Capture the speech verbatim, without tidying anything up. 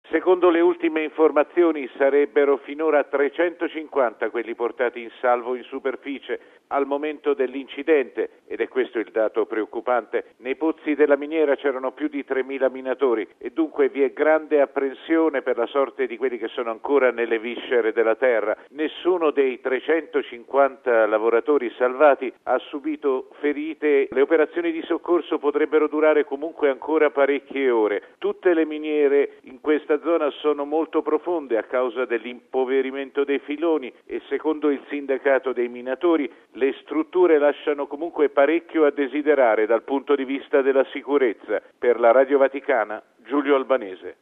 Secondo le ultime informazioni sarebbero finora trecentocinquanta quelli portati in salvo in superficie al momento dell'incidente, ed è questo il dato preoccupante. Nei pozzi della miniera c'erano più di tremila minatori e dunque vi è grande apprensione per la sorte di quelli che sono ancora nelle viscere della terra. Nessuno dei trecentocinquanta lavoratori salvati ha subito ferite. Le operazioni di soccorso potrebbero durare comunque ancora parecchie ore. Tutte le miniere in questa zona sono molto profonde a causa dell'impoverimento dei filoni e secondo il sindacato dei minatori le strutture lasciano comunque parecchio a desiderare dal punto di vista della sicurezza. Per la Radio Vaticana, Giulio Albanese.